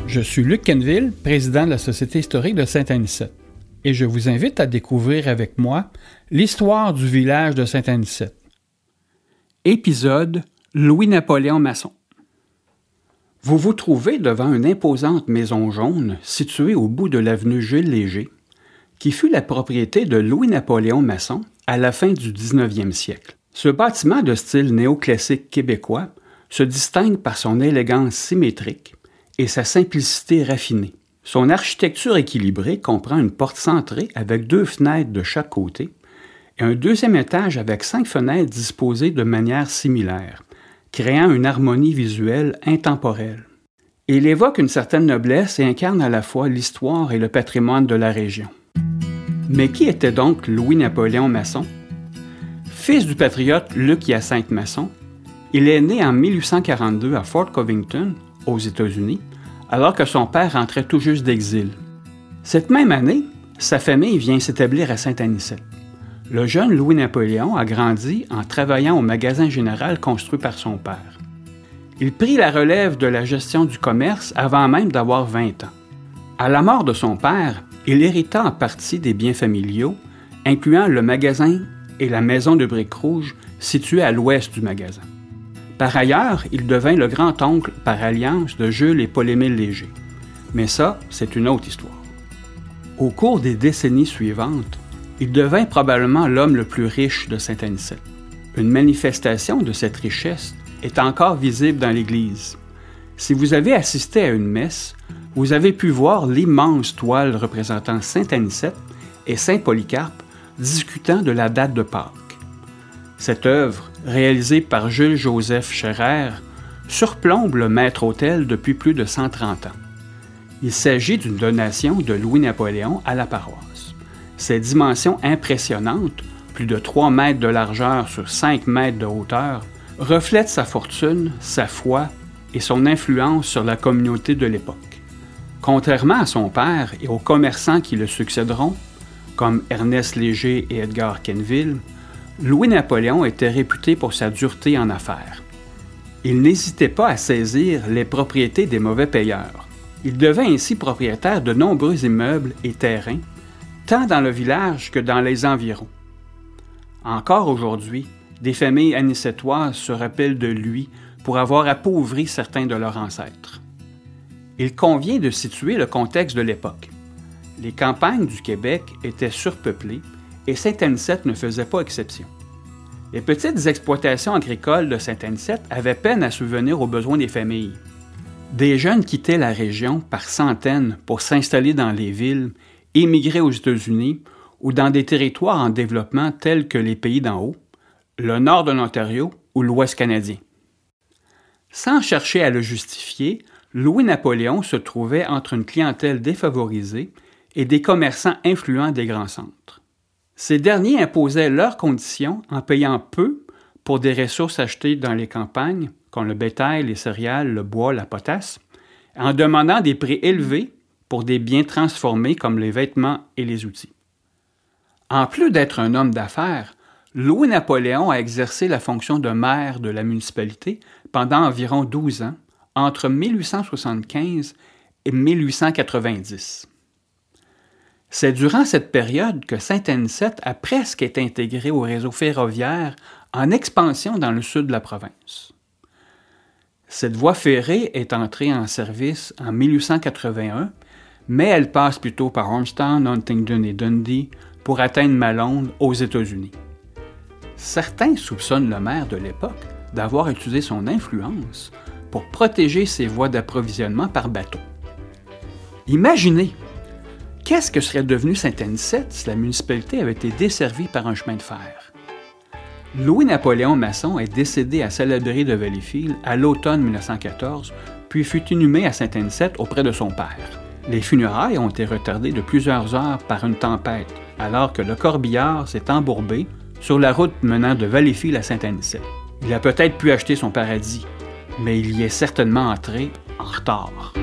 Je suis Luc Quenneville, président de la Société historique de Saint-Anicette, et je vous invite à découvrir avec moi l'histoire du village de Saint-Anicette. Épisode Louis-Napoléon Masson. Vous vous trouvez devant une imposante maison jaune située au bout de l'avenue Jules-Léger, qui fut la propriété de Louis-Napoléon Masson à la fin du 19e siècle. Ce bâtiment de style néoclassique québécois se distingue par son élégance symétrique et sa simplicité raffinée. Son architecture équilibrée comprend une porte cintrée avec 2 fenêtres de chaque côté et un deuxième étage avec 5 fenêtres disposées de manière similaire, créant une harmonie visuelle intemporelle. Il évoque une certaine noblesse et incarne à la fois l'histoire et le patrimoine de la région. Mais qui était donc Louis-Napoléon Masson? Fils du patriote Luc-Hyacinthe Masson, il est né en 1842 à Fort Covington, aux États-Unis, alors que son père rentrait tout juste d'exil. Cette même année, sa famille vient s'établir à Saint-Anicette. Le jeune Louis-Napoléon a grandi en travaillant au magasin général construit par son père. Il prit la relève de la gestion du commerce avant même d'avoir 20 ans. À la mort de son père, il hérita en partie des biens familiaux, incluant le magasin et la maison de briques rouges située à l'ouest du magasin. Par ailleurs, il devint le grand-oncle par alliance de Jules et Paul-Émile Léger. Mais ça, c'est une autre histoire. Au cours des décennies suivantes, il devint probablement l'homme le plus riche de Saint-Anicette. Une manifestation de cette richesse est encore visible dans l'église. Si vous avez assisté à une messe, vous avez pu voir l'immense toile représentant Saint-Anicette et Saint-Polycarpe discutant de la date de Pâques. Cette œuvre, réalisée par Jules-Joseph Scherrer, surplombe le maître-autel depuis plus de 130 ans. Il s'agit d'une donation de Louis-Napoléon à la paroisse. Ses dimensions impressionnantes, plus de 3 mètres de largeur sur 5 mètres de hauteur, reflètent sa fortune, sa foi et son influence sur la communauté de l'époque. Contrairement à son père et aux commerçants qui le succéderont, comme Ernest Léger et Edgar Quenneville, Louis-Napoléon était réputé pour sa dureté en affaires. Il n'hésitait pas à saisir les propriétés des mauvais payeurs. Il devint ainsi propriétaire de nombreux immeubles et terrains, tant dans le village que dans les environs. Encore aujourd'hui, des familles anicettoises se rappellent de lui pour avoir appauvri certains de leurs ancêtres. Il convient de situer le contexte de l'époque. Les campagnes du Québec étaient surpeuplées et Saint-Anicette ne faisait pas exception. Les petites exploitations agricoles de Saint-Anicette avaient peine à subvenir aux besoins des familles. Des jeunes quittaient la région par centaines pour s'installer dans les villes, émigrer aux États-Unis ou dans des territoires en développement tels que les pays d'en haut, le nord de l'Ontario ou l'Ouest canadien. Sans chercher à le justifier, Louis-Napoléon se trouvait entre une clientèle défavorisée et des commerçants influents des grands centres. Ces derniers imposaient leurs conditions en payant peu pour des ressources achetées dans les campagnes, comme le bétail, les céréales, le bois, la potasse, en demandant des prix élevés pour des biens transformés comme les vêtements et les outils. En plus d'être un homme d'affaires, Louis-Napoléon a exercé la fonction de maire de la municipalité pendant environ 12 ans, entre 1875 et 1890. C'est durant cette période que Saint-Anicette a presque été intégrée au réseau ferroviaire en expansion dans le sud de la province. Cette voie ferrée est entrée en service en 1881, mais elle passe plutôt par Ormstown, Huntingdon et Dundee pour atteindre Malone aux États-Unis. Certains soupçonnent le maire de l'époque d'avoir utilisé son influence pour protéger ses voies d'approvisionnement par bateau. Imaginez! Qu'est-ce que serait devenu Saint-Anicette si la municipalité avait été desservie par un chemin de fer? Louis-Napoléon Masson est décédé à Salaberry de Valleyfield à l'automne 1914, puis fut inhumé à Saint-Anicette auprès de son père. Les funérailles ont été retardées de plusieurs heures par une tempête, alors que le corbillard s'est embourbé sur la route menant de Valleyfield à Saint-Anicette. Il a peut-être pu acheter son paradis, mais il y est certainement entré en retard.